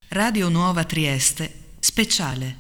Radio Nuova Trieste, speciale.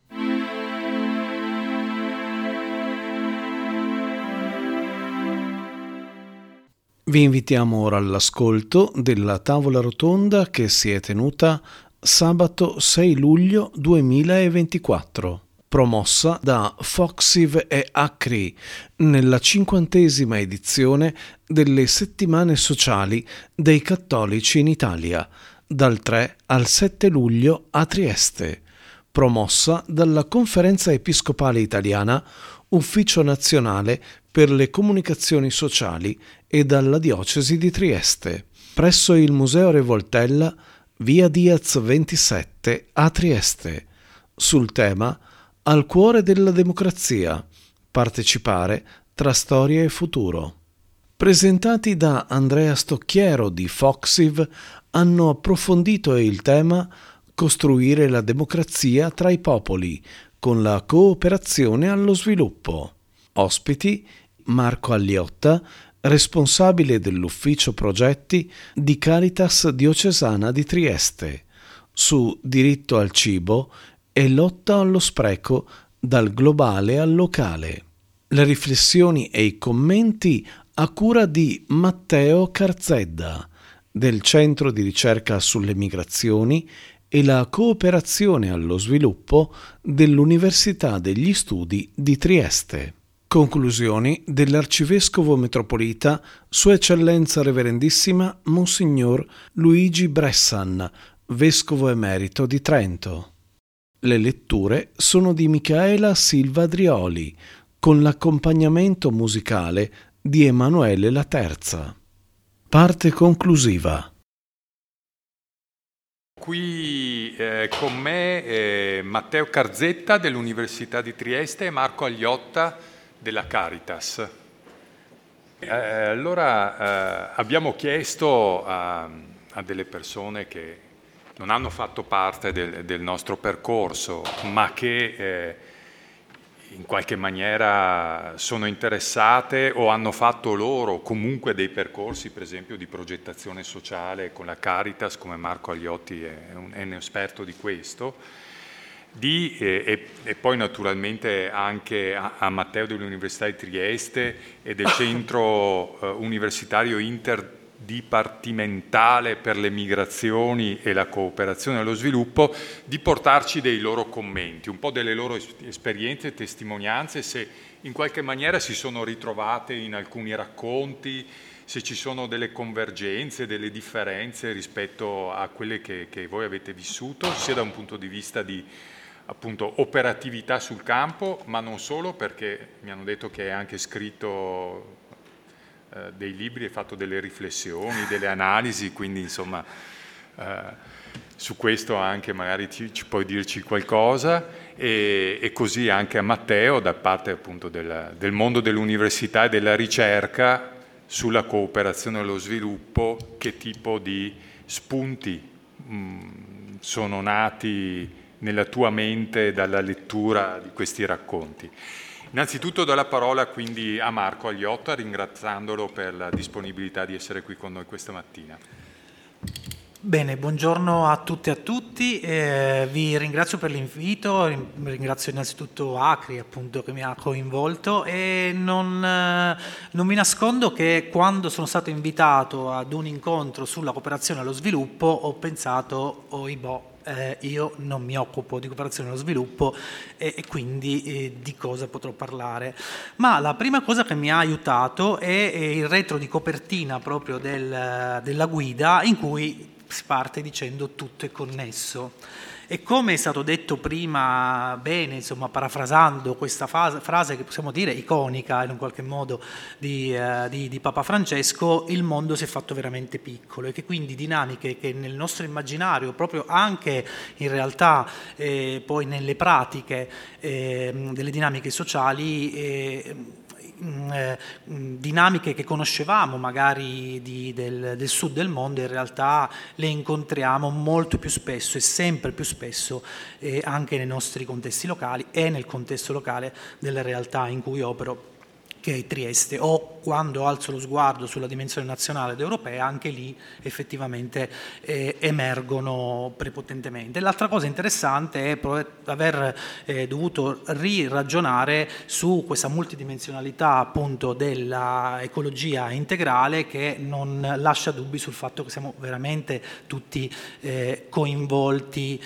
Vi invitiamo ora all'ascolto della tavola rotonda che si è tenuta sabato 6 luglio 2024, promossa da Foxiv e Acri nella 50ª edizione delle Settimane Sociali dei Cattolici in Italia, dal 3 al 7 luglio a Trieste, promossa dalla Conferenza Episcopale Italiana, Ufficio Nazionale per le Comunicazioni Sociali e dalla Diocesi di Trieste, presso il Museo Re Voltella, via Diaz 27 a Trieste, sul tema Al cuore della democrazia, partecipare tra storia e futuro. Presentati da Andrea Stocchiero di Foxiv, hanno approfondito il tema Costruire la democrazia tra i popoli, con la cooperazione allo sviluppo. Ospiti Marco Agliotta, responsabile dell'ufficio progetti di Caritas Diocesana di Trieste, su diritto al cibo e lotta allo spreco dal globale al locale. Le riflessioni e i commenti a cura di Matteo Carzedda, del Centro di Ricerca sulle Migrazioni e la Cooperazione allo Sviluppo dell'Università degli Studi di Trieste. Conclusioni dell'Arcivescovo Metropolita Sua Eccellenza Reverendissima Monsignor Luigi Bressan, Vescovo Emerito di Trento. Le letture sono di Michaela Silva Adrioli, con l'accompagnamento musicale di Emanuele La Terza. Parte conclusiva. Qui con me Matteo Carzetta dell'Università di Trieste e Marco Agliotta della Caritas. Allora abbiamo chiesto a delle persone che non hanno fatto parte del nostro percorso, ma che in qualche maniera sono interessate o hanno fatto loro comunque dei percorsi, per esempio di progettazione sociale con la Caritas, come Marco Agliotti è un esperto di questo, e poi naturalmente anche a Matteo dell'Università di Trieste e del Centro Universitario Interdipartimentale per le Migrazioni e la Cooperazione allo Sviluppo, di portarci dei loro commenti, un po' delle loro esperienze e testimonianze, se in qualche maniera si sono ritrovate in alcuni racconti, se ci sono delle convergenze, delle differenze rispetto a quelle che voi avete vissuto, sia da un punto di vista di appunto operatività sul campo, ma non solo, perché mi hanno detto che hai anche scritto dei libri, hai fatto delle riflessioni, delle analisi, quindi insomma su questo anche magari ci puoi dirci qualcosa, e così anche a Matteo da parte appunto del mondo dell'università e della ricerca sulla cooperazione allo sviluppo, che tipo di spunti sono nati nella tua mente dalla lettura di questi racconti. Innanzitutto do la parola quindi a Marco Agliotta, ringraziandolo per la disponibilità di essere qui con noi questa mattina. Bene, buongiorno a tutte e a tutti, vi ringrazio per l'invito, ringrazio innanzitutto Acri appunto che mi ha coinvolto, e non vi nascondo che quando sono stato invitato ad un incontro sulla cooperazione allo sviluppo ho pensato, io non mi occupo di cooperazione allo sviluppo e quindi di cosa potrò parlare. Ma la prima cosa che mi ha aiutato è il retro di copertina proprio della guida, in cui si parte dicendo tutto è connesso. E come è stato detto prima, bene, insomma, parafrasando questa frase che possiamo dire iconica in un qualche modo di Papa Francesco, il mondo si è fatto veramente piccolo, e che quindi dinamiche che nel nostro immaginario, proprio anche in realtà poi nelle pratiche delle dinamiche sociali, dinamiche che conoscevamo magari del sud del mondo, in realtà le incontriamo molto più spesso e sempre più spesso anche nei nostri contesti locali e nel contesto locale della realtà in cui opero, che è Trieste, o quando alzo lo sguardo sulla dimensione nazionale ed europea, anche lì effettivamente emergono prepotentemente. L'altra cosa interessante è aver dovuto riragionare su questa multidimensionalità appunto della ecologia integrale, che non lascia dubbi sul fatto che siamo veramente tutti coinvolti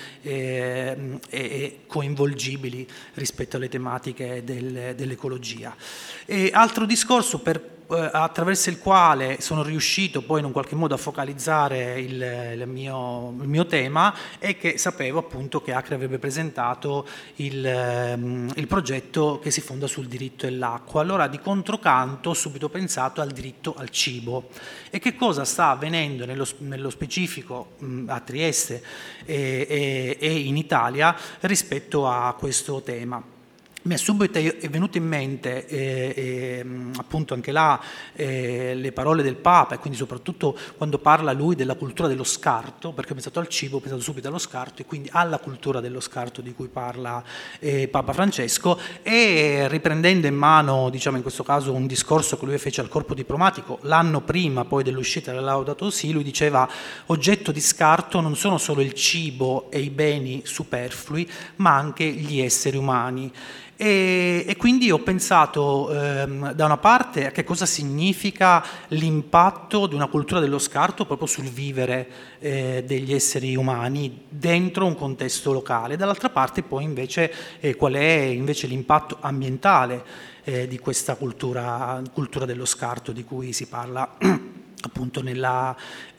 e coinvolgibili rispetto alle tematiche dell'ecologia. E altro discorso attraverso il quale sono riuscito poi in un qualche modo a focalizzare il mio tema è che sapevo appunto che Acri avrebbe presentato il progetto che si fonda sul diritto all'acqua. Allora di controcanto ho subito pensato al diritto al cibo. E che cosa sta avvenendo nello specifico a Trieste e in Italia rispetto a questo tema? Mi è subito venuto in mente appunto anche là le parole del Papa, e quindi soprattutto quando parla lui della cultura dello scarto, perché ho pensato al cibo, ho pensato subito allo scarto e quindi alla cultura dello scarto di cui parla Papa Francesco, e riprendendo in mano, diciamo in questo caso, un discorso che lui fece al corpo diplomatico l'anno prima poi dell'uscita della Laudato Si, lui diceva: oggetto di scarto non sono solo il cibo e i beni superflui, ma anche gli esseri umani. E quindi ho pensato da una parte a che cosa significa l'impatto di una cultura dello scarto proprio sul vivere degli esseri umani dentro un contesto locale, dall'altra parte poi invece qual è invece l'impatto ambientale di questa cultura dello scarto di cui si parla appunto nella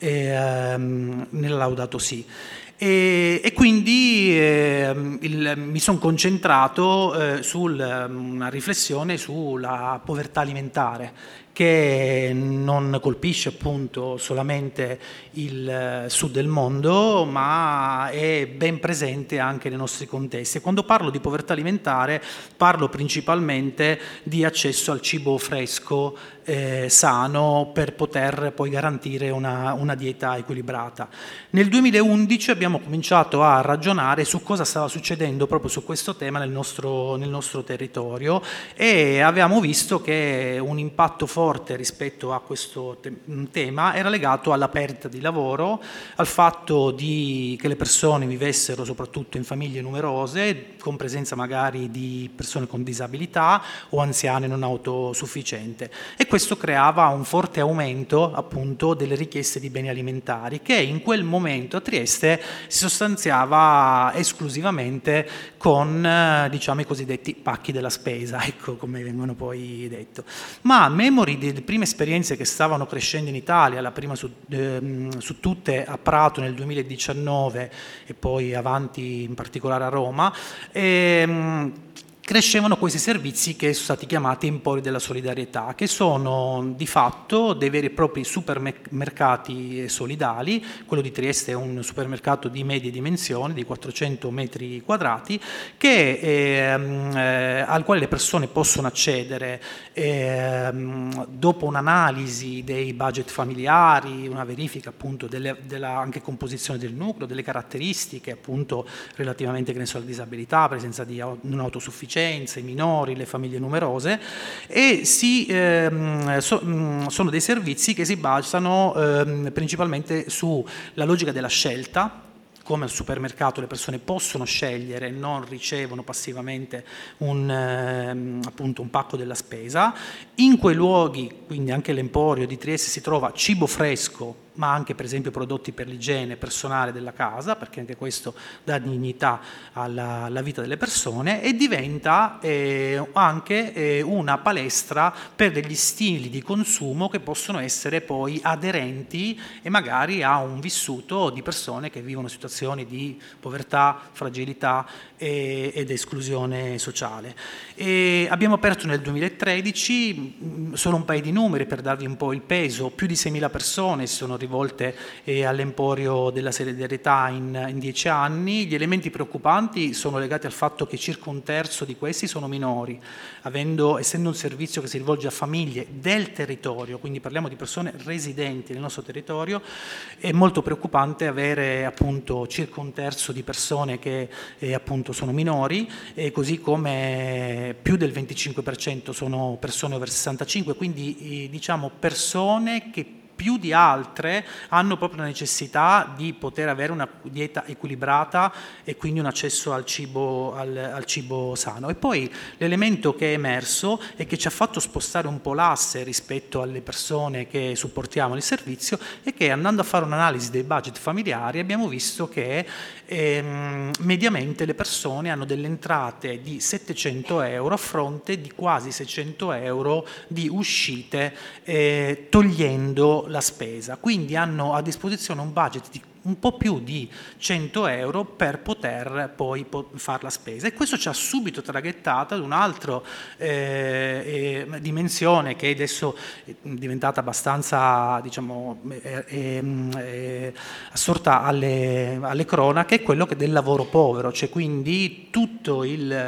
Laudato Si. E quindi mi sono concentrato su una riflessione sulla povertà alimentare, che non colpisce appunto solamente il sud del mondo, ma è ben presente anche nei nostri contesti. E quando parlo di povertà alimentare parlo principalmente di accesso al cibo fresco, sano, per poter poi garantire una dieta equilibrata. Nel 2011 abbiamo cominciato a ragionare su cosa stava succedendo proprio su questo tema nel nostro territorio, e avevamo visto che un impatto forte rispetto a questo tema era legato alla perdita di lavoro, al fatto che le persone vivessero soprattutto in famiglie numerose, con presenza magari di persone con disabilità o anziane non autosufficienti, e questo creava un forte aumento appunto delle richieste di beni alimentari, che in quel momento a Trieste si sostanziava esclusivamente con diciamo i cosiddetti pacchi della spesa, ecco come vengono poi detto. Ma a memori delle prime esperienze che stavano crescendo in Italia, la prima su tutte a Prato nel 2019 e poi avanti in particolare a Roma, crescevano questi servizi che sono stati chiamati Empori della Solidarietà, che sono di fatto dei veri e propri supermercati solidali. Quello di Trieste è un supermercato di medie dimensioni, di 400 metri quadrati, al quale le persone possono accedere dopo un'analisi dei budget familiari, una verifica appunto della anche composizione del nucleo, delle caratteristiche appunto relativamente, che ne so, alla disabilità, presenza di non autosufficienza, i minori, le famiglie numerose, e sono dei servizi che si basano principalmente sulla logica della scelta. Come al supermercato le persone possono scegliere, non ricevono passivamente appunto un pacco della spesa. In quei luoghi, quindi anche l'Emporio di Trieste, si trova cibo fresco, ma anche per esempio prodotti per l'igiene personale della casa, perché anche questo dà dignità alla vita delle persone, e diventa anche una palestra per degli stili di consumo che possono essere poi aderenti e magari a un vissuto di persone che vivono situazioni di povertà, fragilità ed esclusione sociale. E abbiamo aperto nel 2013, solo un paio di numeri per darvi un po' il peso: più di 6.000 persone si sono rivolte all'Emporio della Solidarietà in 10 anni. Gli elementi preoccupanti sono legati al fatto che circa un terzo di questi sono minori, essendo un servizio che si rivolge a famiglie del territorio, quindi parliamo di persone residenti nel nostro territorio. È molto preoccupante avere appunto circa un terzo di persone che appunto sono minori, così come più del 25% sono persone over 65, quindi diciamo persone che più di altre hanno proprio la necessità di poter avere una dieta equilibrata e quindi un accesso al cibo sano. E poi l'elemento che è emerso e che ci ha fatto spostare un po' l'asse rispetto alle persone che supportiamo il servizio è che, andando a fare un'analisi dei budget familiari, abbiamo visto che mediamente le persone hanno delle entrate di 700 euro a fronte di quasi 600 euro di uscite, togliendo la spesa. Quindi hanno a disposizione un budget di un po' più di 100 euro per poter poi fare la spesa, e questo ci ha subito traghettato ad un'altra dimensione che adesso è diventata abbastanza, diciamo, assorta alle cronache, è quello del lavoro povero, cioè quindi tutto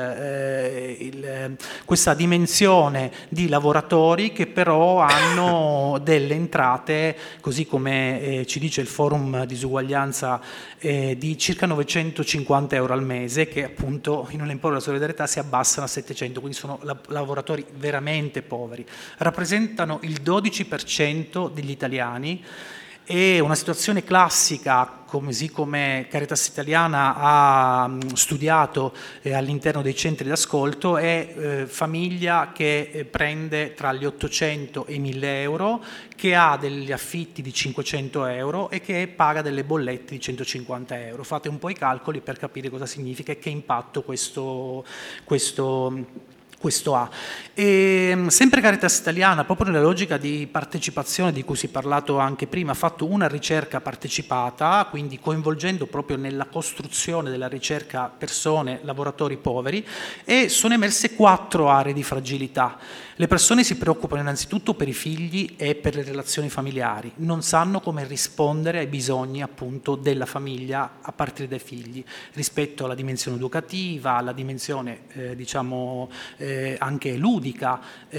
questa dimensione di lavoratori che però hanno delle entrate, così come ci dice il Forum Disuguaglianza, di circa 950 euro al mese, che appunto in un Emporio della Solidarietà si abbassano a 700, quindi sono lavoratori veramente poveri, rappresentano il 12% degli italiani. È una situazione classica, così come Caritas Italiana ha studiato all'interno dei centri d'ascolto, è famiglia che prende tra gli 800 e i 1000 euro, che ha degli affitti di 500 euro e che paga delle bollette di 150 euro. Fate un po' i calcoli per capire cosa significa e che impatto questo ha. E sempre Caritas Italiana, proprio nella logica di partecipazione di cui si è parlato anche prima, ha fatto una ricerca partecipata, quindi coinvolgendo proprio nella costruzione della ricerca persone, lavoratori poveri, e sono emerse 4 aree di fragilità. Le persone si preoccupano innanzitutto per i figli e per le relazioni familiari, non sanno come rispondere ai bisogni appunto della famiglia a partire dai figli, rispetto alla dimensione educativa, alla dimensione diciamo anche ludica.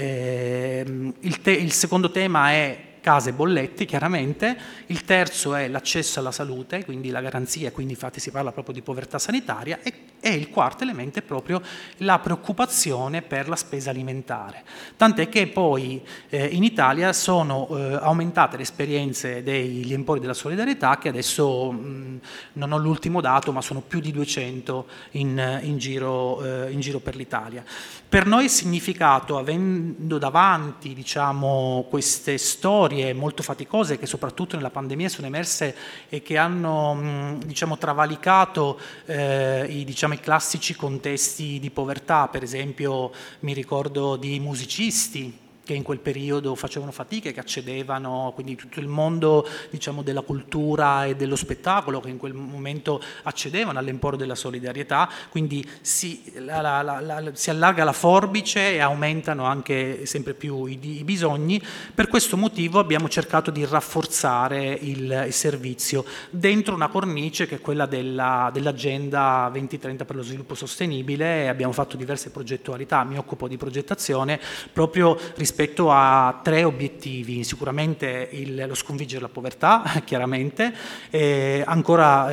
Il secondo tema è case e bollette, chiaramente. Il terzo è l'accesso alla salute, quindi la garanzia, quindi infatti si parla proprio di povertà sanitaria, e il quarto elemento è proprio la preoccupazione per la spesa alimentare. Tant'è che poi in Italia sono aumentate le esperienze degli Empori della Solidarietà, che adesso non ho l'ultimo dato, ma sono più di 200 in giro per l'Italia. Per noi è significato, avendo davanti diciamo queste storie molto faticose che soprattutto nella pandemia sono emerse e che hanno diciamo travalicato i classici contesti di povertà. Per esempio mi ricordo di musicisti che in quel periodo facevano fatica e che accedevano, quindi tutto il mondo diciamo della cultura e dello spettacolo che in quel momento accedevano all'Emporio della Solidarietà, quindi si allarga la forbice e aumentano anche sempre più i bisogni. Per questo motivo abbiamo cercato di rafforzare il servizio dentro una cornice che è quella dell'Agenda 2030 per lo sviluppo sostenibile. Abbiamo fatto diverse progettualità, mi occupo di progettazione proprio rispetto a 3 obiettivi: sicuramente lo sconfiggere la povertà, chiaramente, ancora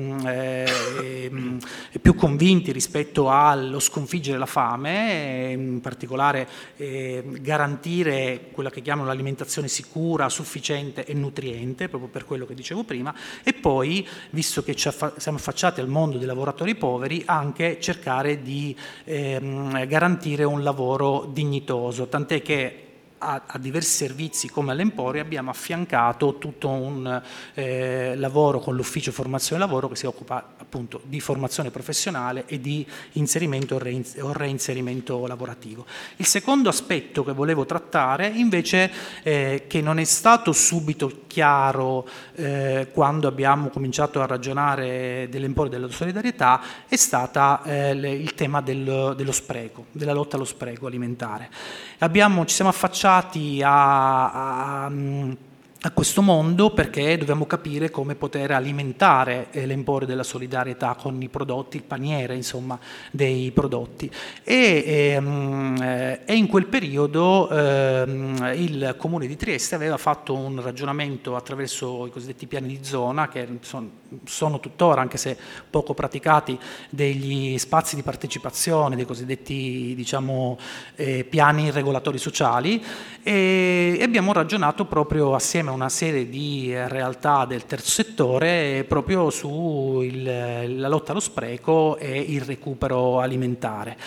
più convinti rispetto allo sconfiggere la fame, in particolare garantire quella che chiamano l'alimentazione sicura, sufficiente e nutriente, proprio per quello che dicevo prima, e poi, visto che siamo affacciati al mondo dei lavoratori poveri, anche cercare di garantire un lavoro dignitoso, tant'è che a diversi servizi come all'Emporio abbiamo affiancato tutto un lavoro con l'ufficio formazione lavoro che si occupa appunto di formazione professionale e di inserimento o reinserimento lavorativo. Il secondo aspetto che volevo trattare invece, che non è stato subito chiaro quando abbiamo cominciato a ragionare dell'Emporio della Solidarietà, è stata il tema dello spreco, della lotta allo spreco alimentare. Ci siamo affacciati a a questo mondo, perché dobbiamo capire come poter alimentare l'emporio della solidarietà con i prodotti, il paniere insomma dei prodotti. E in quel periodo il Comune di Trieste aveva fatto un ragionamento attraverso i cosiddetti piani di zona, che sono tuttora, anche se poco praticati, degli spazi di partecipazione, dei cosiddetti diciamo piani regolatori sociali, e abbiamo ragionato proprio assieme a una serie di realtà del terzo settore proprio sulla lotta allo spreco e il recupero alimentare.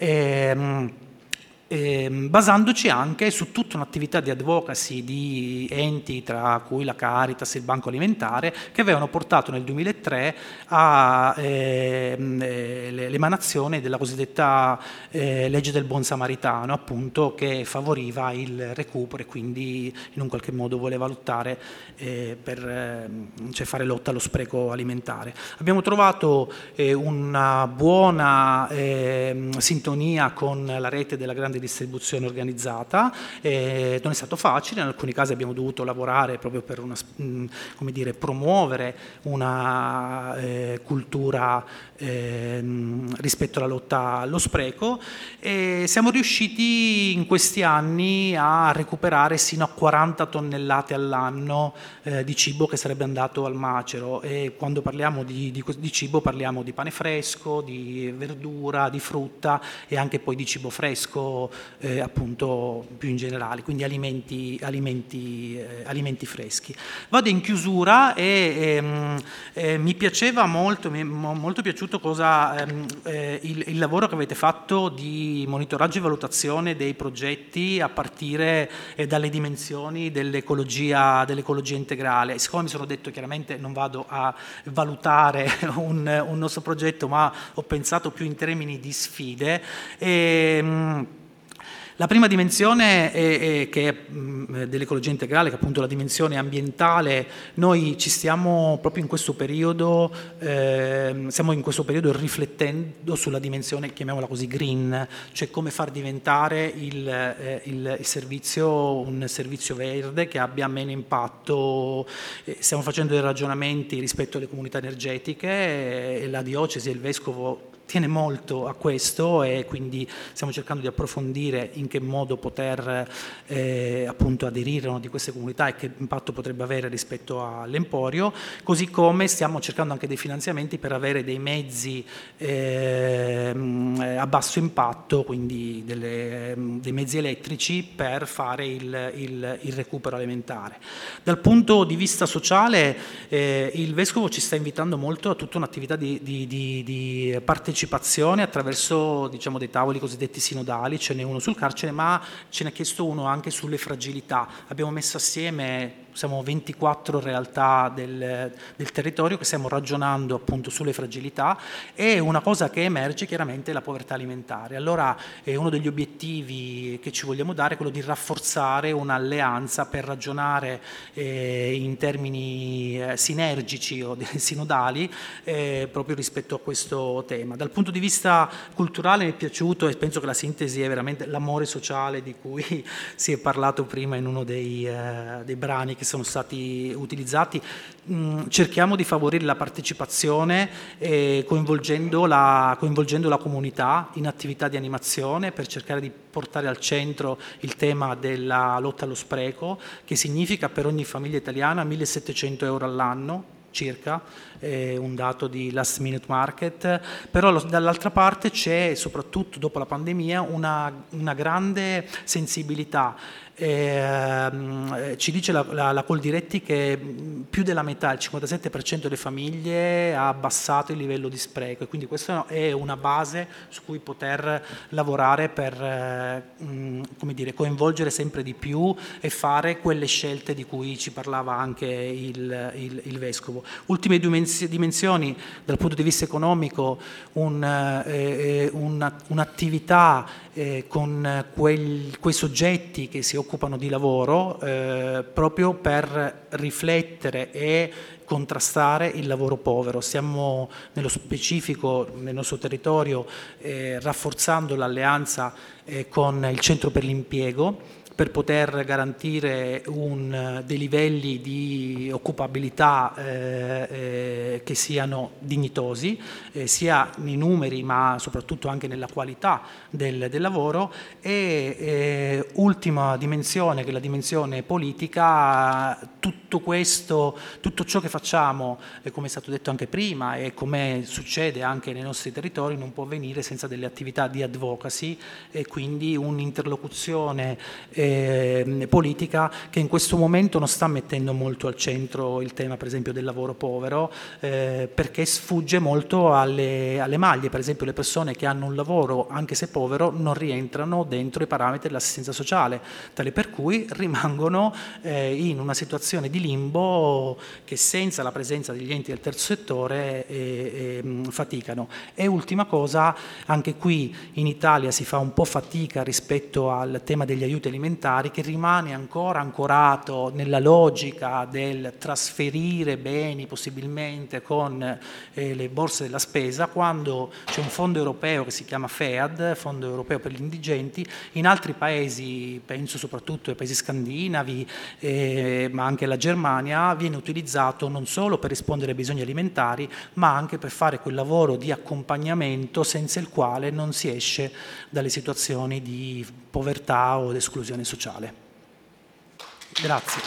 Basandoci anche su tutta un'attività di advocacy di enti, tra cui la Caritas e il Banco Alimentare, che avevano portato nel 2003 all'emanazione della cosiddetta legge del buon samaritano, appunto, che favoriva il recupero e quindi in un qualche modo voleva lottare cioè fare lotta allo spreco alimentare. Abbiamo trovato una buona sintonia con la rete della grande distribuzione organizzata, non è stato facile, in alcuni casi abbiamo dovuto lavorare proprio per promuovere una cultura rispetto alla lotta allo spreco, e siamo riusciti in questi anni a recuperare sino a 40 tonnellate all'anno di cibo che sarebbe andato al macero, e quando parliamo di cibo parliamo di pane fresco, di verdura, di frutta e anche poi di cibo fresco appunto più in generale, quindi alimenti freschi. Vado in chiusura e mi piaceva molto, mi è molto piaciuto il lavoro che avete fatto di monitoraggio e valutazione dei progetti a partire dalle dimensioni dell'ecologia integrale. Siccome mi sono detto chiaramente non vado a valutare un nostro progetto, ma ho pensato più in termini di sfide. La prima dimensione che è dell'ecologia integrale, che è appunto la dimensione ambientale. Noi ci stiamo proprio in questo periodo, riflettendo sulla dimensione, chiamiamola così, green, cioè come far diventare il servizio un servizio verde che abbia meno impatto. Stiamo facendo dei ragionamenti rispetto alle comunità energetiche, e la diocesi e il vescovo tiene molto a questo, e quindi stiamo cercando di approfondire in che modo poter appunto aderire a una di queste comunità e che impatto potrebbe avere rispetto all'emporio, così come stiamo cercando anche dei finanziamenti per avere dei mezzi a basso impatto, quindi dei mezzi elettrici per fare il recupero alimentare. Dal punto di vista sociale il Vescovo ci sta invitando molto a tutta un'attività di partecipazione attraverso, diciamo, dei tavoli cosiddetti sinodali. Ce n'è uno sul carcere, ma ce ne ha chiesto uno anche sulle fragilità. Abbiamo messo assieme, siamo 24 realtà del territorio che stiamo ragionando appunto sulle fragilità, e una cosa che emerge chiaramente è la povertà alimentare. Allora uno degli obiettivi che ci vogliamo dare è quello di rafforzare un'alleanza per ragionare in termini sinergici o sinodali proprio rispetto a questo tema. Dal punto di vista culturale mi è piaciuto, e penso che la sintesi è veramente l'amore sociale di cui si è parlato prima in uno dei brani che sono stati utilizzati. Cerchiamo di favorire la partecipazione coinvolgendo la comunità in attività di animazione, per cercare di portare al centro il tema della lotta allo spreco, che significa per ogni famiglia italiana 1.700 euro all'anno circa, un dato di Last Minute Market. Però dall'altra parte c'è, soprattutto dopo la pandemia, una grande sensibilità. Ci dice la Coldiretti che più della metà, il 57% delle famiglie, ha abbassato il livello di spreco, e quindi questa è una base su cui poter lavorare per coinvolgere sempre di più e fare quelle scelte di cui ci parlava anche il Vescovo. Ultime dimensioni dal punto di vista economico: un'attività con quei soggetti che si occupano di lavoro, proprio per riflettere e contrastare il lavoro povero. Stiamo nello specifico nel nostro territorio rafforzando l'alleanza con il Centro per l'Impiego, per poter garantire dei livelli di occupabilità che siano dignitosi, sia nei numeri ma soprattutto anche nella qualità del lavoro. E ultima dimensione, che è la dimensione politica, tutto ciò che facciamo, come è stato detto anche prima e come succede anche nei nostri territori, non può avvenire senza delle attività di advocacy e quindi un'interlocuzione politica che in questo momento non sta mettendo molto al centro il tema, per esempio, del lavoro povero, perché sfugge molto alle maglie. Per esempio, le persone che hanno un lavoro, anche se povero, non rientrano dentro i parametri dell'assistenza sociale, tale per cui rimangono in una situazione di limbo che senza la presenza degli enti del terzo settore faticano. E ultima cosa, anche qui in Italia si fa un po' fatica rispetto al tema degli aiuti alimentari, che rimane ancora ancorato nella logica del trasferire beni possibilmente con le borse della spesa, quando c'è un fondo europeo che si chiama FEAD, Fondo Europeo per gli Indigenti. In altri paesi, penso soprattutto ai paesi scandinavi, ma anche la Germania, viene utilizzato non solo per rispondere ai bisogni alimentari, ma anche per fare quel lavoro di accompagnamento senza il quale non si esce dalle situazioni di povertà o di esclusione sociale. Grazie.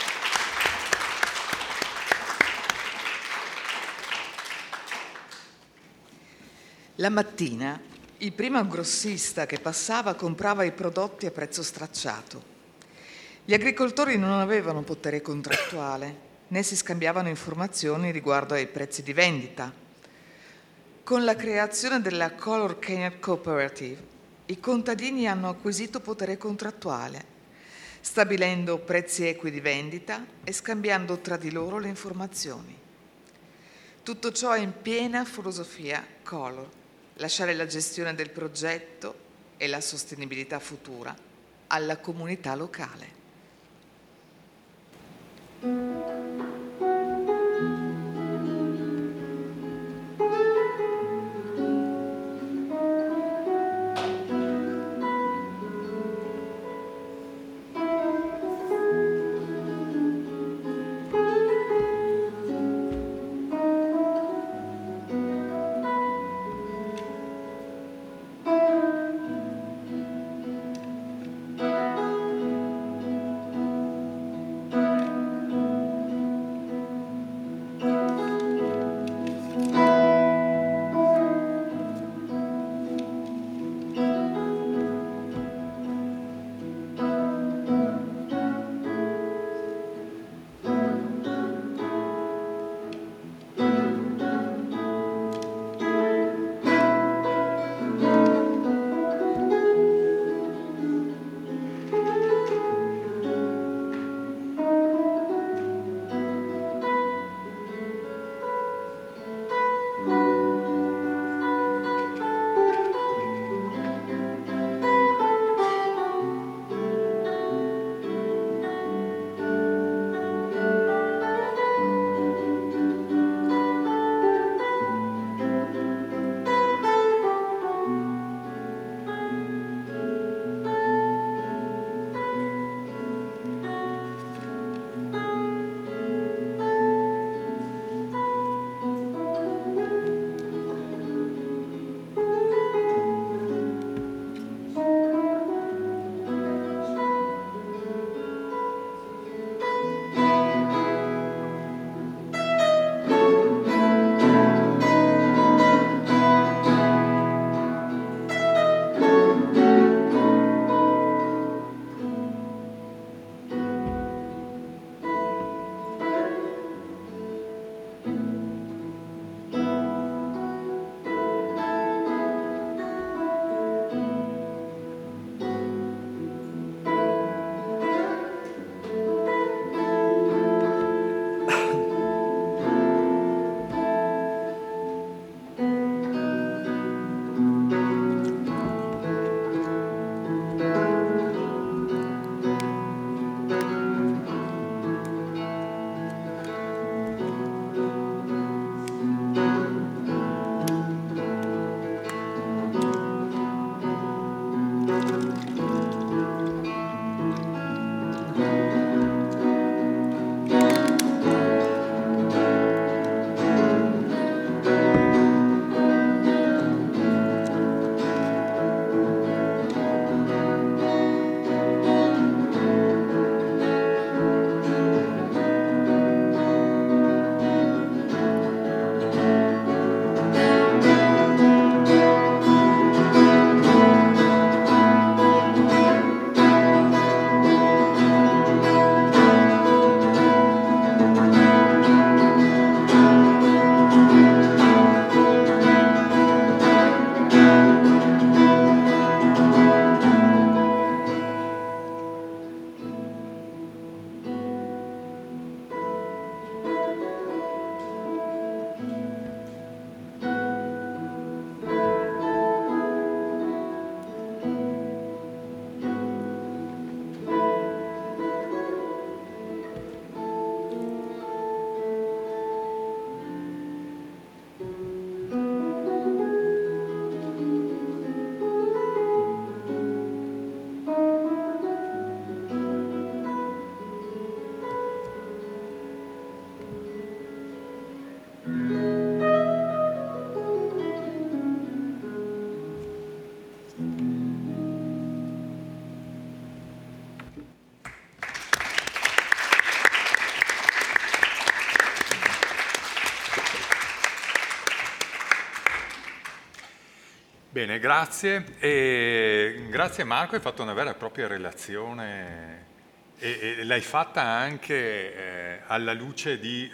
La mattina il primo grossista che passava comprava i prodotti a prezzo stracciato. Gli agricoltori non avevano potere contrattuale, né si scambiavano informazioni riguardo ai prezzi di vendita. Con la creazione della Color Kenya Cooperative, i contadini hanno acquisito potere contrattuale, stabilendo prezzi equi di vendita e scambiando tra di loro le informazioni. Tutto ciò è in piena filosofia Color, lasciare la gestione del progetto e la sostenibilità futura alla comunità locale. Bene, grazie. E grazie Marco, hai fatto una vera e propria relazione e l'hai fatta anche alla luce di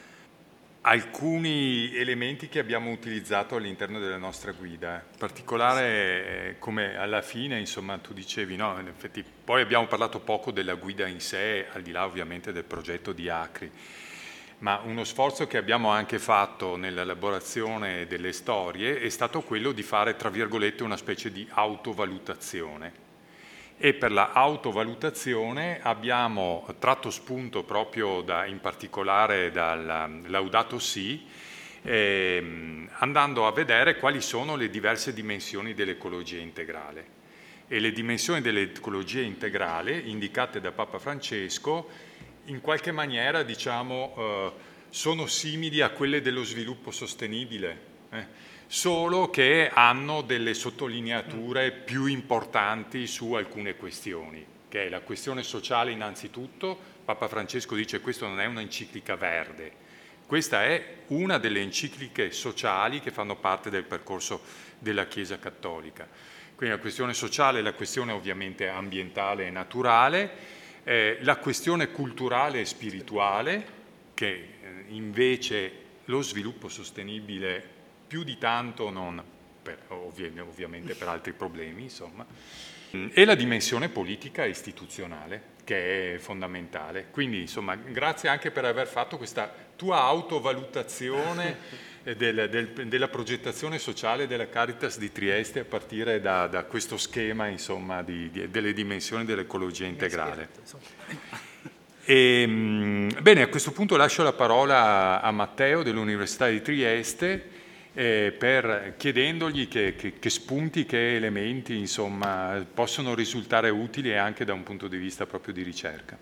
alcuni elementi che abbiamo utilizzato all'interno della nostra guida. In particolare, come alla fine, insomma, tu dicevi, no, in effetti poi abbiamo parlato poco della guida in sé, al di là ovviamente del progetto di Acri. Ma uno sforzo che abbiamo anche fatto nell'elaborazione delle storie è stato quello di fare, tra virgolette, una specie di autovalutazione. E per la autovalutazione abbiamo tratto spunto proprio in particolare dal Laudato Si, andando a vedere quali sono le diverse dimensioni dell'ecologia integrale. E le dimensioni dell'ecologia integrale, indicate da Papa Francesco, in qualche maniera, diciamo, sono simili a quelle dello sviluppo sostenibile, solo che hanno delle sottolineature più importanti su alcune questioni, che è la questione sociale innanzitutto. Papa Francesco dice che questa non è un'enciclica verde, questa è una delle encicliche sociali che fanno parte del percorso della Chiesa Cattolica. Quindi la questione sociale, la questione ovviamente ambientale e naturale, la questione culturale e spirituale, che invece lo sviluppo sostenibile più di tanto non, ovviamente per altri problemi, insomma, e la dimensione politica e istituzionale, che è fondamentale. Quindi, insomma, grazie anche per aver fatto questa tua autovalutazione della progettazione sociale della Caritas di Trieste a partire da questo schema, insomma, delle dimensioni dell'ecologia integrale. Bene, a questo punto lascio la parola a Matteo dell'Università di Trieste chiedendogli che spunti, che elementi, insomma, possono risultare utili anche da un punto di vista proprio di ricerca.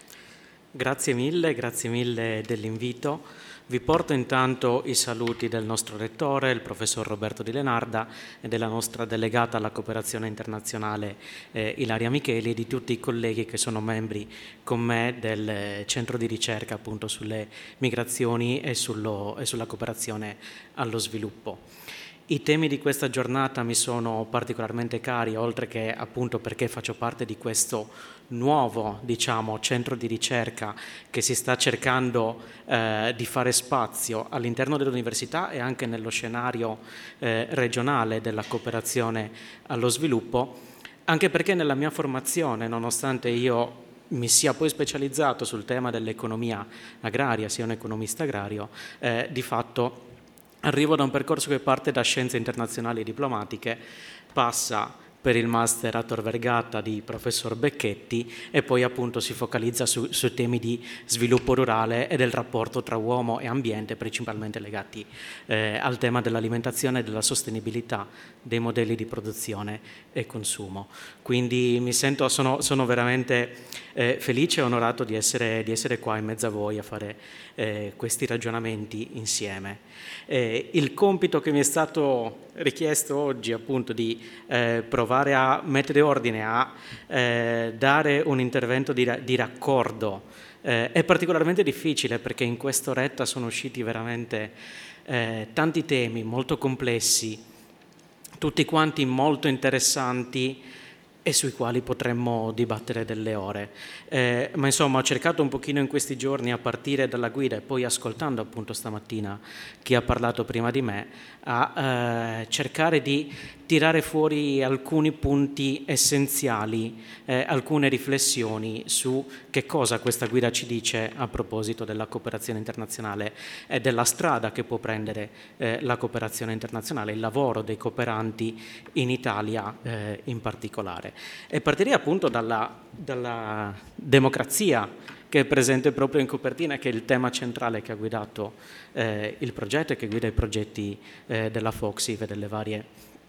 Grazie mille dell'invito. Vi porto intanto i saluti del nostro rettore, il professor Roberto Di Lenarda, e della nostra delegata alla cooperazione internazionale Ilaria Micheli, e di tutti i colleghi che sono membri con me del centro di ricerca appunto sulle migrazioni e sulla cooperazione allo sviluppo. I temi di questa giornata mi sono particolarmente cari, oltre che appunto perché faccio parte di questo nuovo, diciamo, centro di ricerca che si sta cercando di fare spazio all'interno dell'università e anche nello scenario regionale della cooperazione allo sviluppo, anche perché nella mia formazione, nonostante io mi sia poi specializzato sul tema dell'economia agraria, sia un economista agrario, di fatto arrivo da un percorso che parte da scienze internazionali e diplomatiche, passa per il master a Tor Vergata di professor Becchetti e poi appunto si focalizza su temi di sviluppo rurale e del rapporto tra uomo e ambiente, principalmente legati al tema dell'alimentazione e della sostenibilità dei modelli di produzione e consumo. Quindi sono veramente felice e onorato di essere qua in mezzo a voi a fare questi ragionamenti insieme. Il compito che mi è stato richiesto oggi, appunto, di provare a mettere ordine, a dare un intervento di raccordo, è particolarmente difficile perché in quest'oretta sono usciti veramente tanti temi molto complessi, tutti quanti molto interessanti e sui quali potremmo dibattere delle ore. Ma insomma ho cercato un pochino in questi giorni, a partire dalla guida e poi ascoltando appunto stamattina chi ha parlato prima di me, a cercare di tirare fuori alcuni punti essenziali, alcune riflessioni su che cosa questa guida ci dice a proposito della cooperazione internazionale e della strada che può prendere la cooperazione internazionale, il lavoro dei cooperanti in Italia in particolare. E partirei appunto dalla democrazia che è presente proprio in copertina e che è il tema centrale che ha guidato il progetto e che guida i progetti della FOXIV e delle varie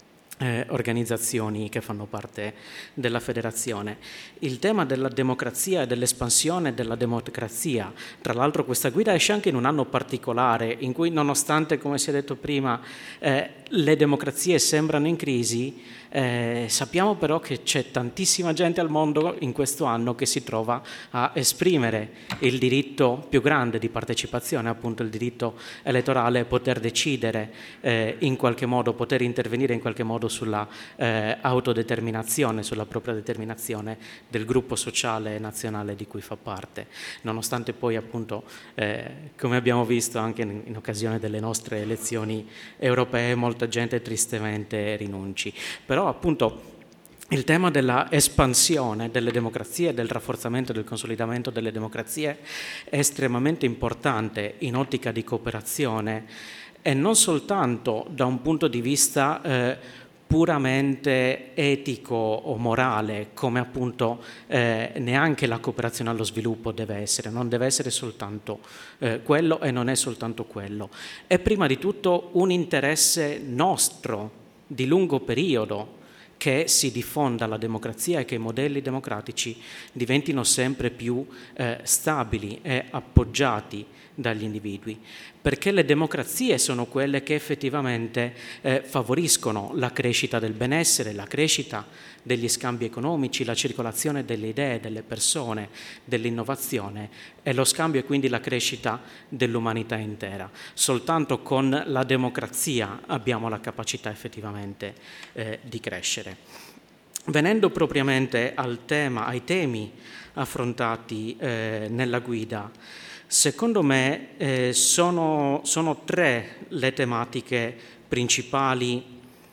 organizzazioni che fanno parte della federazione. Il tema della democrazia e dell'espansione della democrazia, tra l'altro questa guida esce anche in un anno particolare in cui, nonostante, come si è detto prima, le democrazie sembrano in crisi, sappiamo però che c'è tantissima gente al mondo in questo anno che si trova a esprimere il diritto più grande di partecipazione, appunto il diritto elettorale, poter decidere in qualche modo, poter intervenire in qualche modo sulla autodeterminazione, sulla propria determinazione del gruppo sociale nazionale di cui fa parte, nonostante poi appunto, come abbiamo visto anche in occasione delle nostre elezioni europee, molta gente tristemente rinunci. Però appunto il tema della espansione delle democrazie, del rafforzamento e del consolidamento delle democrazie è estremamente importante in ottica di cooperazione, e non soltanto da un punto di vista puramente etico o morale, come appunto neanche la cooperazione allo sviluppo deve essere, non deve essere soltanto quello, e non è soltanto quello. È prima di tutto un interesse nostro di lungo periodo che si diffonda la democrazia e che i modelli democratici diventino sempre più stabili e appoggiati dagli individui, perché le democrazie sono quelle che effettivamente favoriscono la crescita del benessere, la crescita degli scambi economici, la circolazione delle idee, delle persone, dell'innovazione, e lo scambio e quindi la crescita dell'umanità intera. Soltanto con la democrazia abbiamo la capacità effettivamente di crescere. Venendo propriamente al tema, ai temi affrontati nella guida, secondo me sono 3 le tematiche principali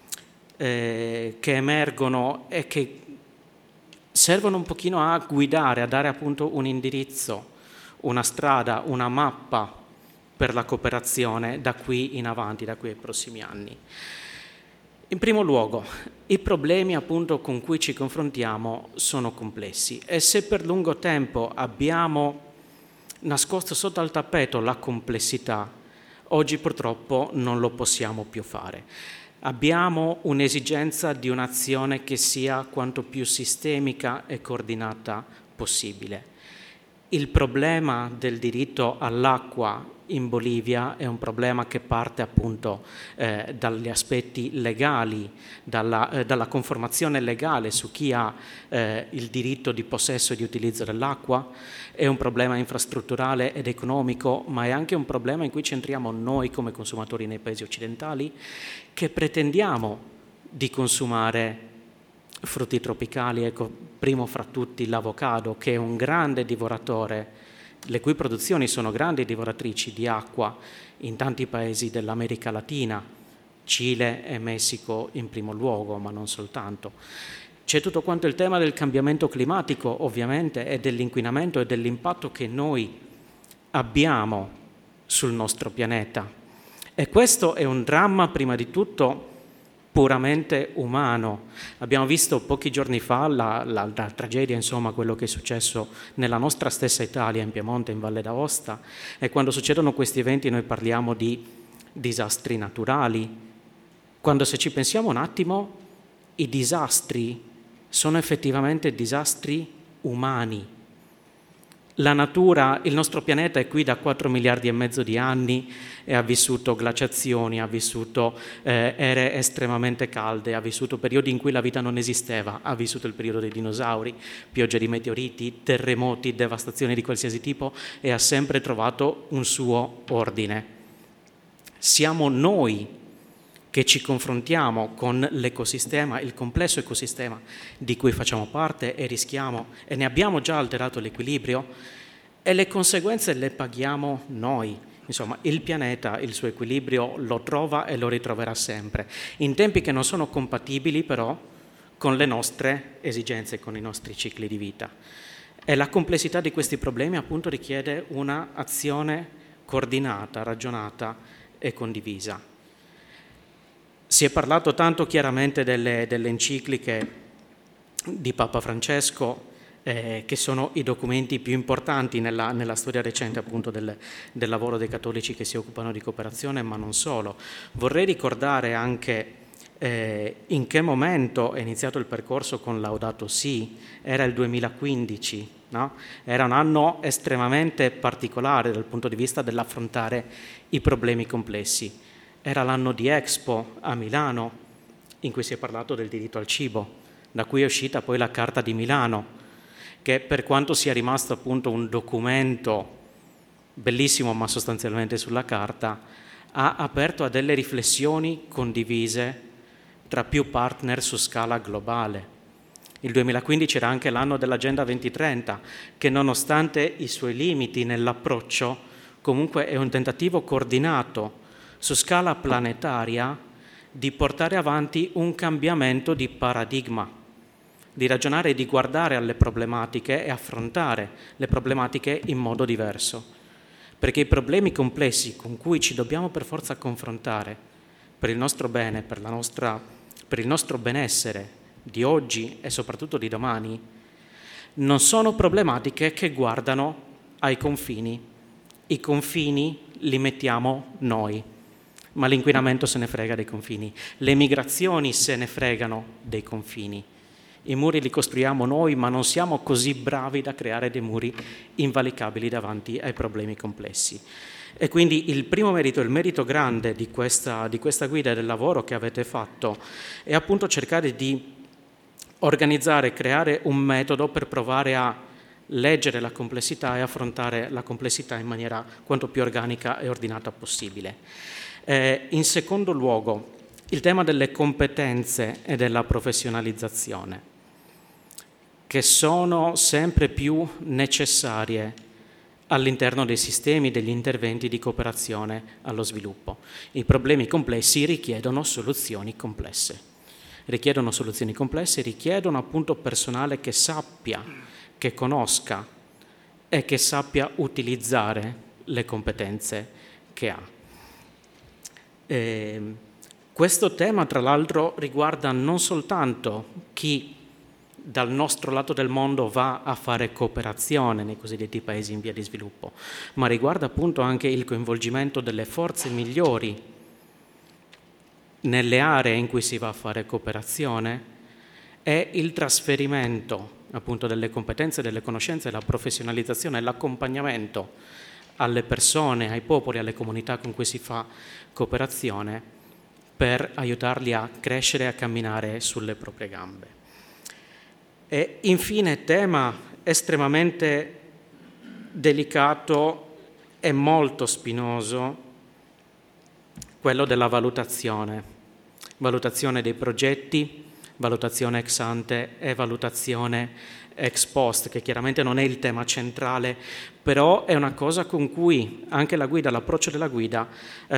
che emergono e che servono un pochino a guidare, a dare appunto un indirizzo, una strada, una mappa per la cooperazione da qui in avanti, da qui ai prossimi anni. In primo luogo, i problemi appunto con cui ci confrontiamo sono complessi, e se per lungo tempo abbiamo nascosto sotto al tappeto la complessità, oggi purtroppo non lo possiamo più fare. Abbiamo un'esigenza di un'azione che sia quanto più sistemica e coordinata possibile. Il problema del diritto all'acqua in Bolivia è un problema che parte appunto dagli aspetti legali, dalla conformazione legale su chi ha il diritto di possesso e di utilizzo dell'acqua. È un problema infrastrutturale ed economico, ma è anche un problema in cui centriamo noi come consumatori nei paesi occidentali, che pretendiamo di consumare frutti tropicali, ecco, primo fra tutti l'avocado, che è un grande divoratore, le cui produzioni sono grandi divoratrici di acqua in tanti paesi dell'America Latina, Cile e Messico in primo luogo, ma non soltanto. C'è tutto quanto il tema del cambiamento climatico, ovviamente, e dell'inquinamento e dell'impatto che noi abbiamo sul nostro pianeta. E questo è un dramma, prima di tutto, puramente umano. Abbiamo visto pochi giorni fa la tragedia, insomma, quello che è successo nella nostra stessa Italia, in Piemonte, in Valle d'Aosta, e quando succedono questi eventi noi parliamo di disastri naturali, quando, se ci pensiamo un attimo, i disastri sono effettivamente disastri umani. La natura, il nostro pianeta è qui da 4 miliardi e mezzo di anni e ha vissuto glaciazioni, ha vissuto ere estremamente calde, ha vissuto periodi in cui la vita non esisteva, ha vissuto il periodo dei dinosauri, piogge di meteoriti, terremoti, devastazioni di qualsiasi tipo, e ha sempre trovato un suo ordine. Siamo noi che ci confrontiamo con l'ecosistema, il complesso ecosistema di cui facciamo parte, e rischiamo, e ne abbiamo già alterato l'equilibrio, e le conseguenze le paghiamo noi. Insomma, il pianeta il suo equilibrio lo trova e lo ritroverà sempre, in tempi che non sono compatibili però con le nostre esigenze, con i nostri cicli di vita. E la complessità di questi problemi appunto richiede un'azione coordinata, ragionata e condivisa. Si è parlato tanto chiaramente delle encicliche di Papa Francesco, che sono i documenti più importanti nella storia recente appunto del lavoro dei cattolici che si occupano di cooperazione, ma non solo. Vorrei ricordare anche in che momento è iniziato il percorso con Laudato Si. Era il 2015, no? Era un anno estremamente particolare dal punto di vista dell'affrontare i problemi complessi. era l'anno di Expo a Milano, in cui si è parlato del diritto al cibo, da cui è uscita poi la Carta di Milano, che per quanto sia rimasto appunto un documento bellissimo ma sostanzialmente sulla carta, ha aperto a delle riflessioni condivise tra più partner su scala globale. Il 2015 era anche l'anno dell'Agenda 2030, che nonostante i suoi limiti nell'approccio, comunque è un tentativo coordinato su scala planetaria di portare avanti un cambiamento di paradigma, di ragionare e di guardare alle problematiche e affrontare le problematiche in modo diverso. Perché i problemi complessi con cui ci dobbiamo per forza confrontare per il nostro bene, per il nostro benessere di oggi e soprattutto di domani, non sono problematiche che guardano ai confini. I confini li mettiamo noi, ma l'inquinamento se ne frega dei confini, le migrazioni se ne fregano dei confini. I muri li costruiamo noi, ma non siamo così bravi da creare dei muri invalicabili davanti ai problemi complessi. E quindi il primo merito, il merito grande di questa guida e del lavoro che avete fatto è appunto cercare di organizzare, creare un metodo per provare a leggere la complessità e affrontare la complessità in maniera quanto più organica e ordinata possibile. In secondo luogo, il tema delle competenze e della professionalizzazione, che sono sempre più necessarie all'interno dei sistemi, degli interventi di cooperazione allo sviluppo. I problemi complessi richiedono soluzioni complesse. Richiedono appunto personale che sappia, che conosca e che sappia utilizzare le competenze che ha. Questo tema, tra l'altro, riguarda non soltanto chi dal nostro lato del mondo va a fare cooperazione nei cosiddetti paesi in via di sviluppo, ma riguarda appunto anche il coinvolgimento delle forze migliori nelle aree in cui si va a fare cooperazione e il trasferimento appunto delle competenze, delle conoscenze, la professionalizzazione e l'accompagnamento alle persone, ai popoli, alle comunità con cui si fa cooperazione per aiutarli a crescere e a camminare sulle proprie gambe. E infine, tema estremamente delicato e molto spinoso, quello della valutazione dei progetti, valutazione ex ante e valutazione ex post, che chiaramente non è il tema centrale, però è una cosa con cui anche la guida, l'approccio della guida,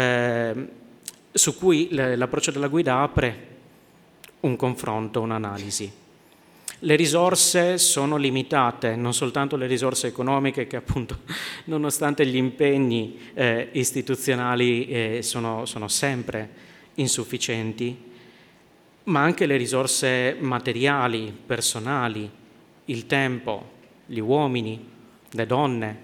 su cui l'approccio della guida apre un confronto, un'analisi. Le risorse sono limitate, non soltanto le risorse economiche che appunto nonostante gli impegni istituzionali sono sempre insufficienti, ma anche le risorse materiali, personali, il tempo, gli uomini, le donne.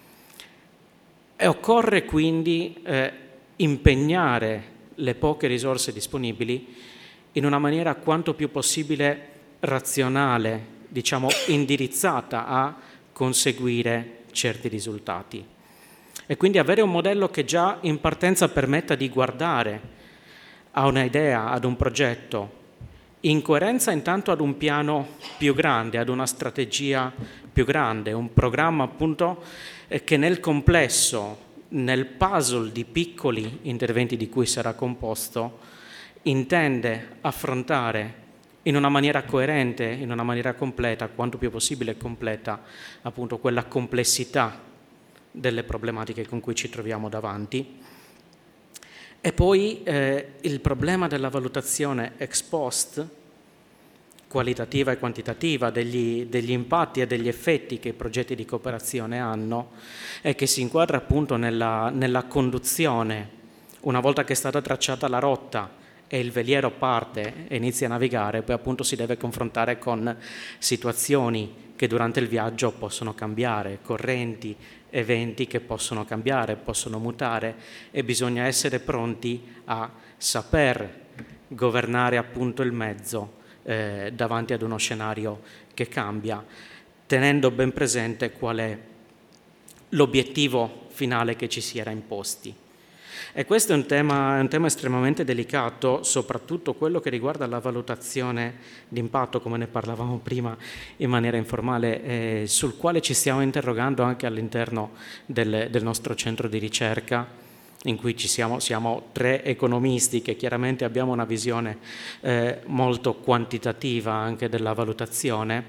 E occorre quindi impegnare le poche risorse disponibili in una maniera quanto più possibile razionale, diciamo indirizzata a conseguire certi risultati. E quindi avere un modello che già in partenza permetta di guardare a un'idea, ad un progetto, in coerenza intanto ad un piano più grande, ad una strategia più grande, un programma appunto che nel complesso, nel puzzle di piccoli interventi di cui sarà composto, intende affrontare in una maniera coerente, in una maniera completa, quanto più possibile completa, appunto quella complessità delle problematiche con cui ci troviamo davanti. E poi il problema della valutazione ex post, qualitativa e quantitativa, degli impatti e degli effetti che i progetti di cooperazione hanno, e che si inquadra appunto nella conduzione, una volta che è stata tracciata la rotta, e il veliero parte e inizia a navigare, poi appunto si deve confrontare con situazioni che durante il viaggio possono cambiare, correnti, eventi che possono cambiare, possono mutare, e bisogna essere pronti a saper governare appunto il mezzo davanti ad uno scenario che cambia, tenendo ben presente qual è l'obiettivo finale che ci si era imposti. E questo è un tema estremamente delicato, soprattutto quello che riguarda la valutazione d'impatto, come ne parlavamo prima in maniera informale, sul quale ci stiamo interrogando anche all'interno del nostro centro di ricerca, in cui siamo 3 economisti che chiaramente abbiamo una visione molto quantitativa anche della valutazione,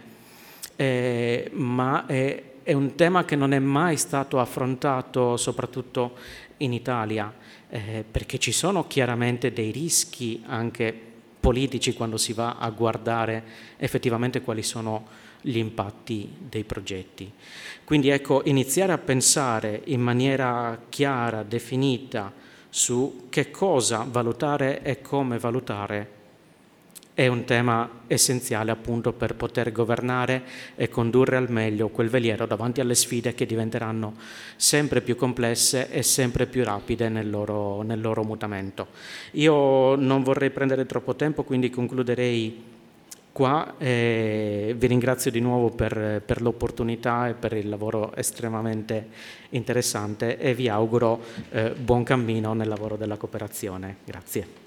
ma è un tema che non è mai stato affrontato soprattutto in Italia, perché ci sono chiaramente dei rischi anche politici quando si va a guardare effettivamente quali sono gli impatti dei progetti. Quindi ecco, iniziare a pensare in maniera chiara, definita, su che cosa valutare e come valutare è un tema essenziale appunto per poter governare e condurre al meglio quel veliero davanti alle sfide che diventeranno sempre più complesse e sempre più rapide nel loro mutamento. Io non vorrei prendere troppo tempo, quindi concluderei qua. Vi ringrazio di nuovo per l'opportunità e per il lavoro estremamente interessante e vi auguro buon cammino nel lavoro della cooperazione. Grazie.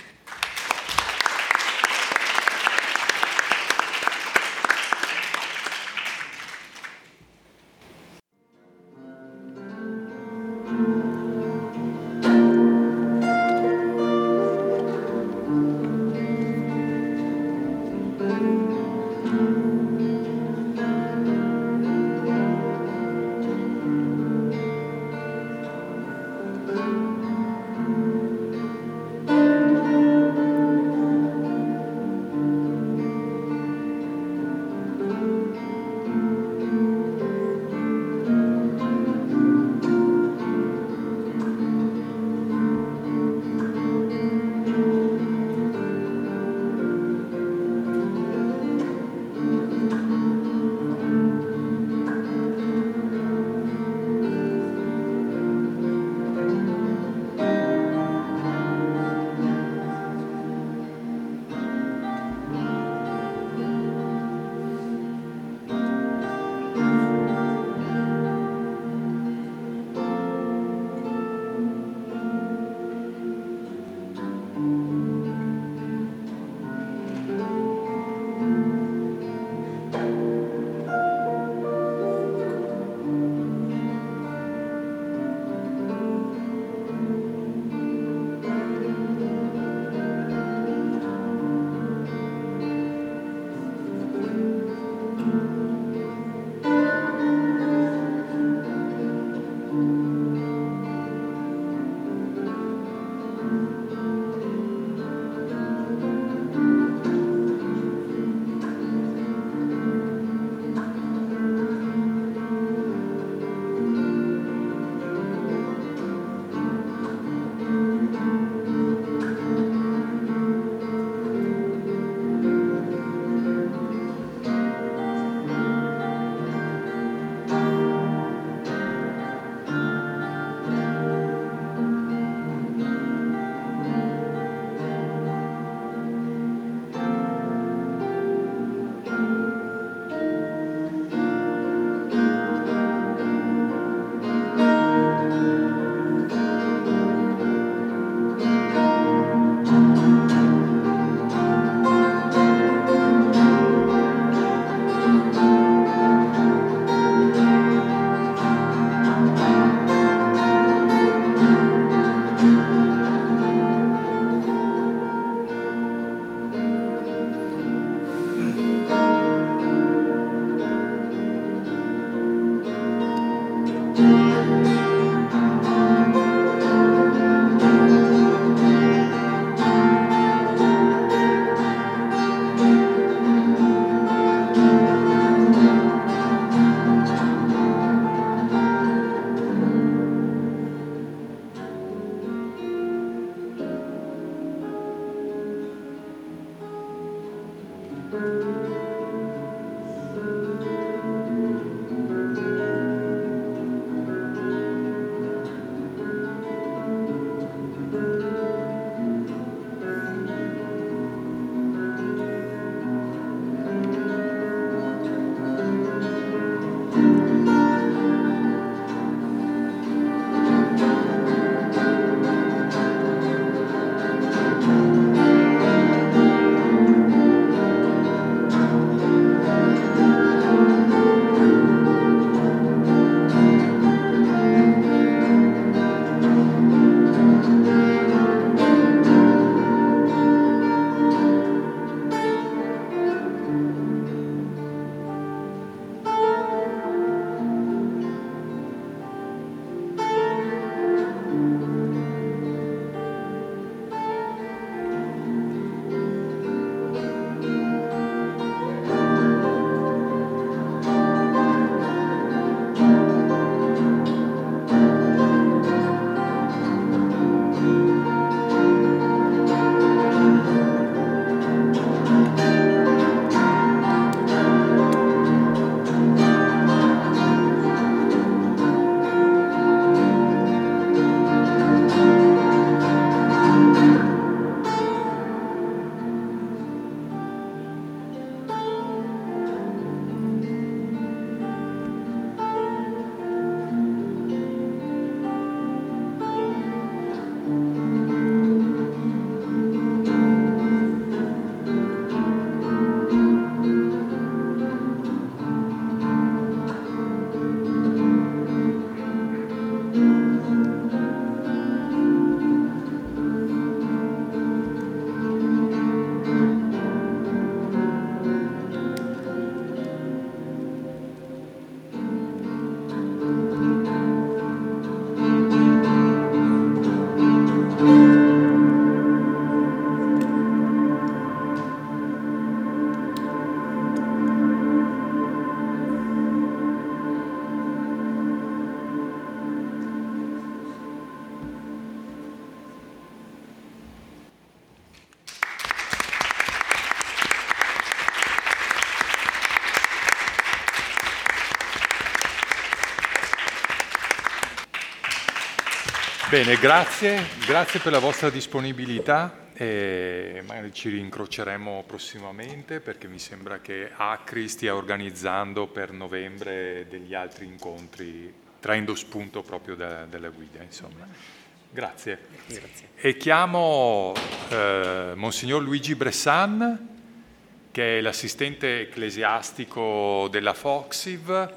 Bene, grazie per la vostra disponibilità. Magari ci rincroceremo prossimamente, perché mi sembra che Acri stia organizzando per novembre degli altri incontri, traendo spunto proprio dalla guida, insomma. Grazie. E chiamo Monsignor Luigi Bressan, che è l'assistente ecclesiastico della Foxiv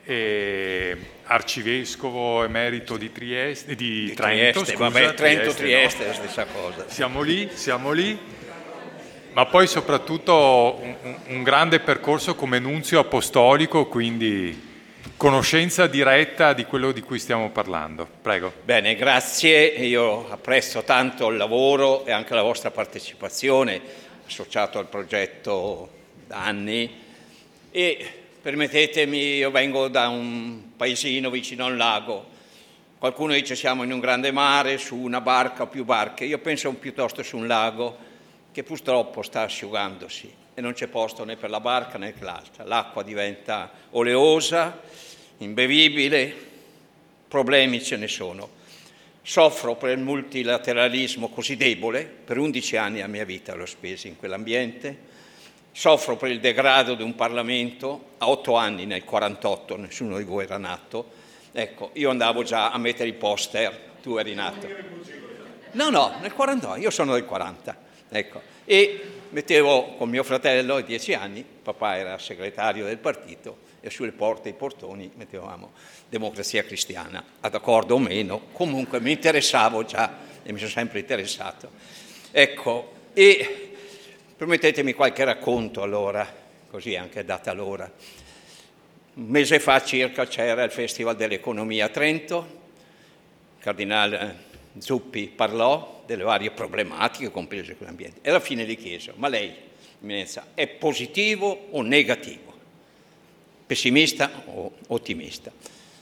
e arcivescovo emerito di Trieste, di Trento, Trieste, scusa, vabbè, Trento-Trieste no? è la stessa cosa. Siamo lì, ma poi soprattutto un grande percorso come nunzio apostolico, quindi conoscenza diretta di quello di cui stiamo parlando. Prego. Bene, grazie. Io apprezzo tanto il lavoro e anche la vostra partecipazione, associato al progetto da anni, e permettetemi, io vengo da un paesino vicino a un lago. Qualcuno dice siamo in un grande mare, su una barca o più barche. Io penso piuttosto su un lago che purtroppo sta asciugandosi e non c'è posto né per la barca né per l'altra. L'acqua diventa oleosa, imbevibile, problemi ce ne sono. Soffro per il multilateralismo così debole, per 11 anni della mia vita l'ho spesa in quell'ambiente. Soffro per il degrado di un Parlamento, a 8 anni nel 48, nessuno di voi era nato. Ecco, io andavo già a mettere i poster, tu eri nato. No, nel 49, io sono del 40, ecco. E mettevo con mio fratello a 10 anni, papà era segretario del partito, e sulle porte e i portoni mettevamo Democrazia Cristiana, ad accordo o meno, comunque mi interessavo già e mi sono sempre interessato. Ecco, e permettetemi qualche racconto allora, così anche data l'ora. Un mese fa circa c'era il Festival dell'Economia a Trento, il cardinale Zuppi parlò delle varie problematiche, comprese quell'ambiente, e alla fine gli chiesero, ma lei, Eminenza, è positivo o negativo? Pessimista o ottimista?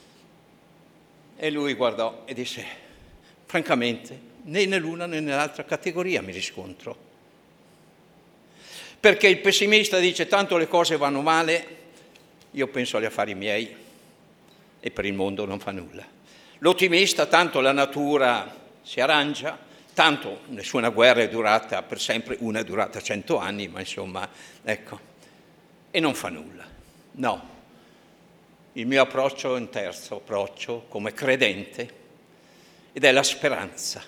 E lui guardò e disse, francamente, né nell'una né nell'altra categoria mi riscontro. Perché il pessimista dice tanto le cose vanno male, io penso agli affari miei e per il mondo non fa nulla. L'ottimista tanto la natura si arrangia, tanto nessuna guerra è durata per sempre, una è durata 100 anni, ma insomma, ecco, e non fa nulla. No, il mio approccio è un terzo approccio come credente ed è la speranza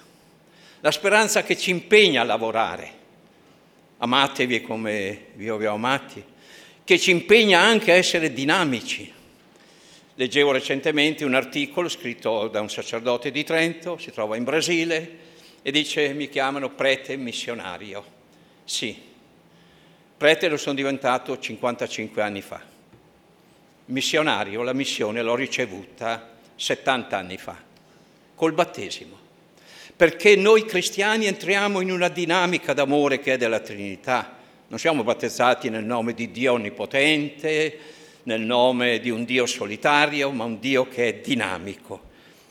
che ci impegna a lavorare. Amatevi come vi ho amati, che ci impegna anche a essere dinamici. Leggevo recentemente un articolo scritto da un sacerdote di Trento, si trova in Brasile, e dice mi chiamano prete missionario. Sì, prete lo sono diventato 55 anni fa. Missionario, la missione l'ho ricevuta 70 anni fa, col battesimo. Perché noi cristiani entriamo in una dinamica d'amore che è della Trinità. Non siamo battezzati nel nome di Dio onnipotente, nel nome di un Dio solitario, ma un Dio che è dinamico.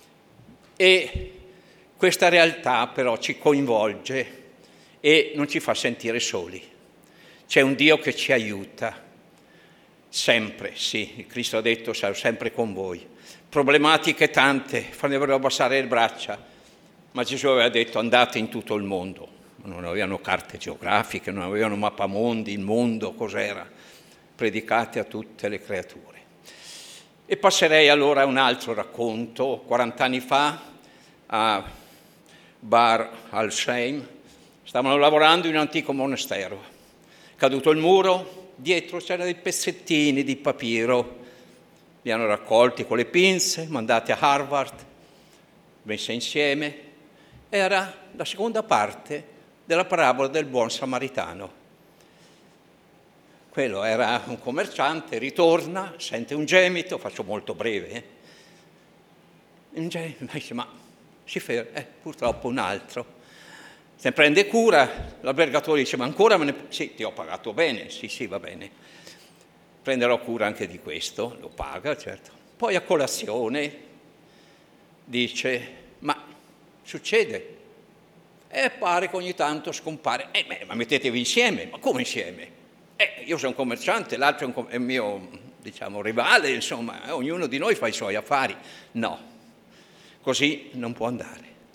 E questa realtà però ci coinvolge e non ci fa sentire soli. C'è un Dio che ci aiuta, sempre, sì, Cristo ha detto sarò sempre con voi. Problematiche tante, farebbero abbassare le braccia, ma Gesù aveva detto andate in tutto il mondo. Non avevano carte geografiche, non avevano mappamondi, il mondo cos'era. Predicate a tutte le creature. E passerei allora a un altro racconto. 40 anni fa a Bar al-Shem stavano lavorando in un antico monastero. Caduto il muro, dietro c'erano dei pezzettini di papiro. Li hanno raccolti con le pinze, mandati a Harvard, messi insieme. Era la seconda parte della parabola del buon samaritano. Quello era un commerciante, ritorna, sente un gemito, faccio molto breve. Un gemito, dice, ma si ferma, purtroppo un altro. Se ne prende cura, l'albergatore dice, ma ancora Sì, ti ho pagato bene, sì, va bene. Prenderò cura anche di questo, lo paga, certo. Poi a colazione dice, ma succede? Pare che ogni tanto scompare. Ma mettetevi insieme. Ma come insieme? Io sono un commerciante, l'altro è un mio, rivale, insomma, ognuno di noi fa i suoi affari. No, così non può andare.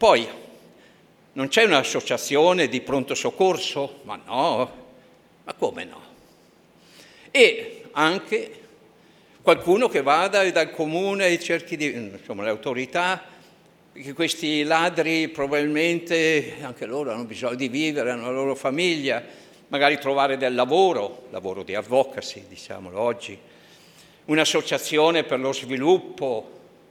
Poi, non c'è un'associazione di pronto soccorso? Ma no, ma come no? E anche qualcuno che vada dal comune e cerchi di, insomma, le autorità, che questi ladri probabilmente anche loro hanno bisogno di vivere, hanno la loro famiglia, magari trovare del lavoro di advocacy, diciamolo oggi, un'associazione per lo sviluppo.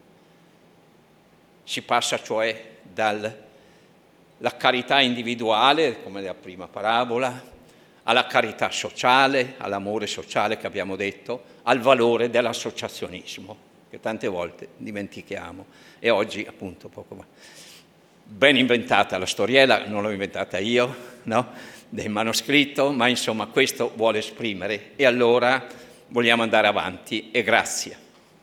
Si passa cioè dalla carità individuale, come la prima parabola, alla carità sociale, all'amore sociale che abbiamo detto, al valore dell'associazionismo, che tante volte dimentichiamo. E oggi, appunto, poco fa. Ben inventata la storiella, non l'ho inventata io, no? Del manoscritto, ma insomma questo vuole esprimere. E allora vogliamo andare avanti e grazie.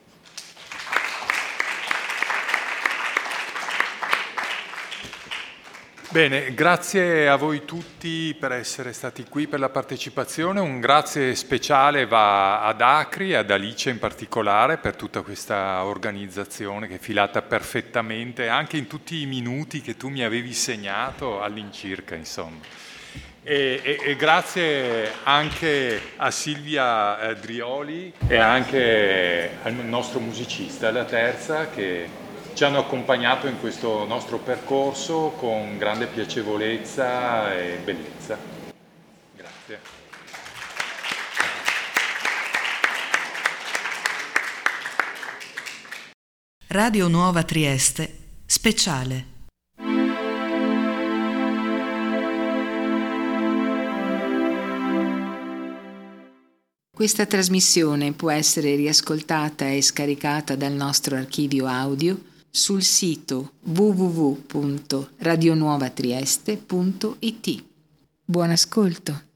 Bene, grazie a voi tutti per essere stati qui, per la partecipazione. Un grazie speciale va ad Acri, ad Alice in particolare, per tutta questa organizzazione che è filata perfettamente, anche in tutti i minuti che tu mi avevi segnato all'incirca, insomma. E grazie anche a Silvia Drioli e anche al nostro musicista, la terza, che ci hanno accompagnato in questo nostro percorso con grande piacevolezza e bellezza. Grazie. Radio Nuova Trieste, speciale. Questa trasmissione può essere riascoltata e scaricata dal nostro archivio audio sul sito www.radionuovatrieste.it. Buon ascolto!